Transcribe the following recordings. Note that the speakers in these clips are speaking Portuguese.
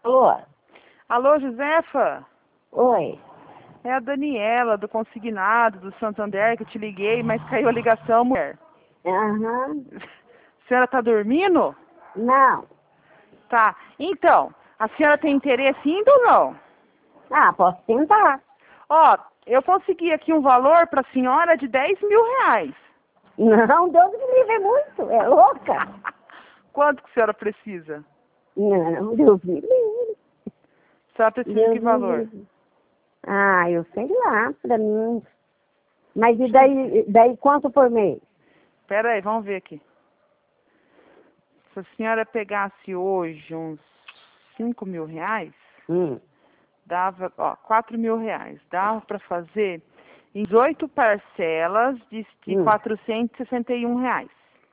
Alô? Alô, Josefa? Oi. É a Daniela, do Consignado, do Santander, que eu te liguei, mas caiu a ligação, mulher. Aham. A senhora tá dormindo? Não. Tá. Então, a senhora tem interesse ainda ou não? Ah, posso tentar. Ó, eu consegui aqui um valor pra senhora de 10 mil reais. Não, Deus me livre, é muito. É louca? Quanto que a senhora precisa? Não, Deus me livre. A senhora precisa de Deus que me valor? livre. Ah, eu sei lá, pra mim. Mas e daí quanto por mês? Pera aí, vamos ver aqui. Se a senhora pegasse hoje uns 5 mil reais, dava, ó, 4 mil reais. Dava para fazer em 18 parcelas de 461 reais.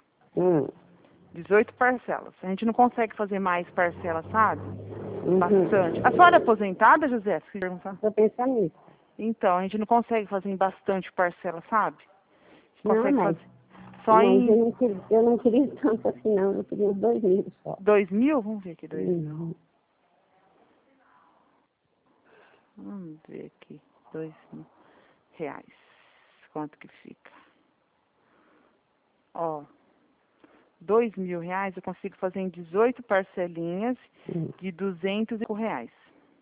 18 parcelas. A gente não consegue fazer mais parcelas, sabe? Bastante. A senhora é aposentada, José? Se perguntar. Tô pensando nisso. Então, a gente não consegue fazer em bastante parcela, sabe? A gente Não, consegue mas, fazer só em eu não queria tanto assim, não. Eu queria uns 2.000 só. 2 mil? Vamos ver aqui, 2 mil. Não. Vamos ver aqui, 2 mil reais. Quanto que fica? Ó, 2 mil reais eu consigo fazer em 18 parcelinhas de 205 reais.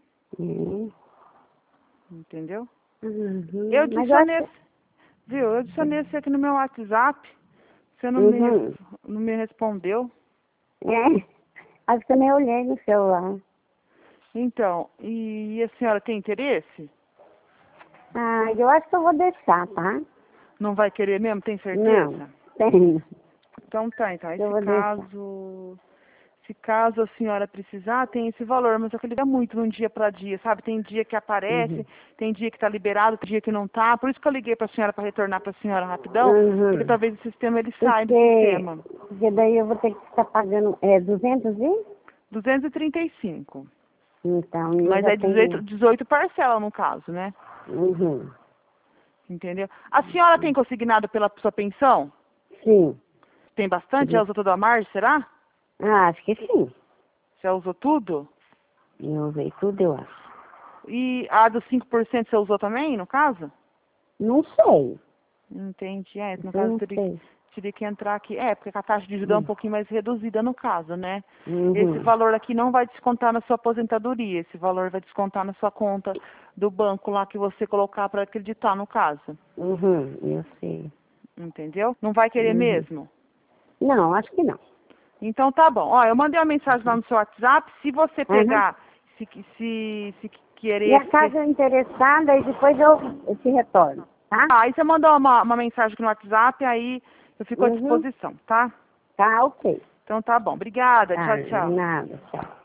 Entendeu? Eu Mas eu acho adicionei, viu? Eu adicionei você aqui no meu WhatsApp. Você não, não me respondeu. acho que eu nem olhei no celular. Então, e a senhora tem interesse? Ah, eu acho que eu vou deixar, tá? Não vai querer mesmo? Tem certeza? Não, tenho. Então tá, então. Eu vou Se caso a senhora precisar, tem esse valor, mas só que ele dá muito de um dia para dia, sabe? Tem dia que aparece, tem dia que tá liberado, tem dia que não tá. Por isso que eu liguei pra senhora para retornar pra senhora rapidão, porque talvez o sistema ele saia do sistema. Porque daí eu vou ter que estar pagando 200 e? 235. Então, eu Mas já é 18 parcelas no caso, né? Entendeu? A senhora tem consignado pela sua pensão? Sim. Tem bastante? Já usou toda a margem, será? Ah, acho que sim. Já usou tudo? Eu usei tudo, eu acho. E a dos 5% você usou também, no caso? Não sei. Entendi. É, no Eu caso não sei. teria que entrar aqui. É, porque a taxa de juros é um pouquinho mais reduzida no caso, né? Uhum. Esse valor aqui não vai descontar na sua aposentadoria. Esse valor vai descontar na sua conta do banco lá que você colocar para acreditar no caso. Eu sei. Entendeu? Não vai querer mesmo? Não, acho que não. Então tá bom. Ó, eu mandei uma mensagem lá no seu WhatsApp. Se você pegar, se querer... E a casa interessada, e depois eu te retorno, tá? Aí você mandou uma mensagem aqui no WhatsApp, aí eu fico à disposição, tá? Tá, ok. Então tá bom. Obrigada. Tá, Tchau, de tchau. nada, tchau.